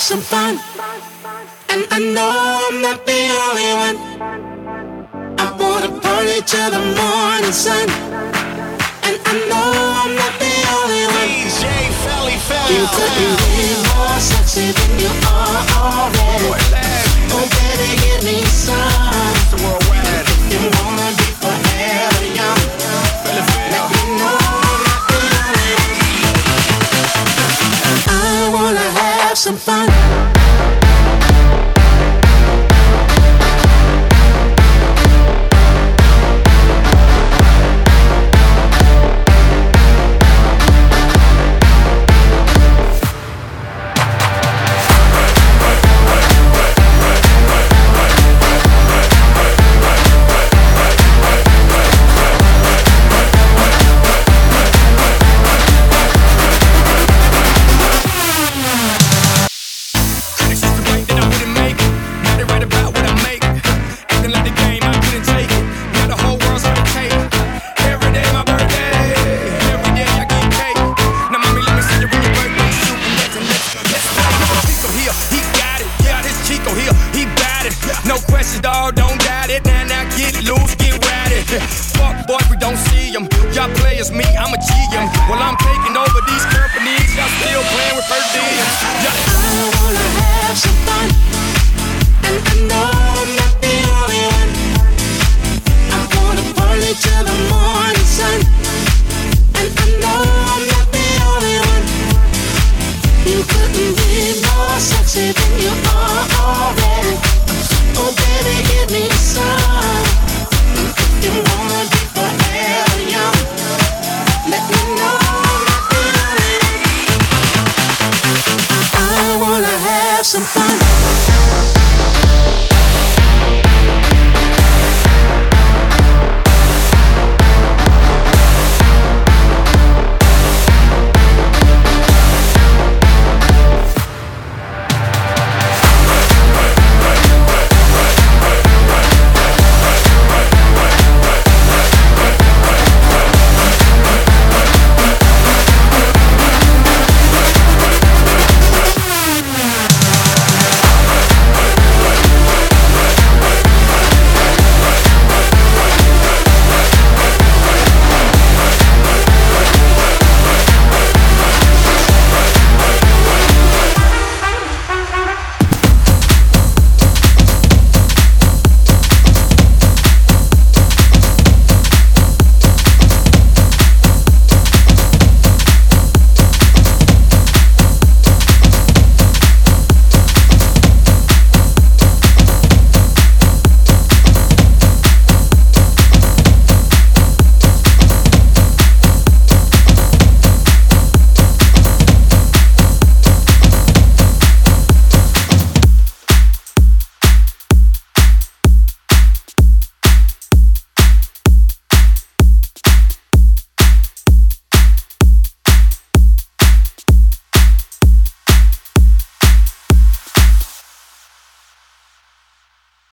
some fun, and I know I'm not the only one. I wanna party till the morning sun, and I know I'm not the only one. DJ Felly Felly. You couldn't be more sexy than you are already. Oh baby, give me some. If you wanna be forever young, let me know I'm not the only one. I wanna have some fun. No questions, dawg, don't doubt it. Now get loose, get rowdy. Fuck boys, we don't see them. Y'all players, me, I'm a GM. Well, I'm taking over these companies. Y'all still playing with per diems. I wanna have some fun, and I know I'm not the only one. I wanna party till the morning sun, and I know I'm not the only one. You couldn't be more sexy than you are already. Oh baby, give me some. If you wanna be forever young, let me know I'm not the only one. I wanna have some fun.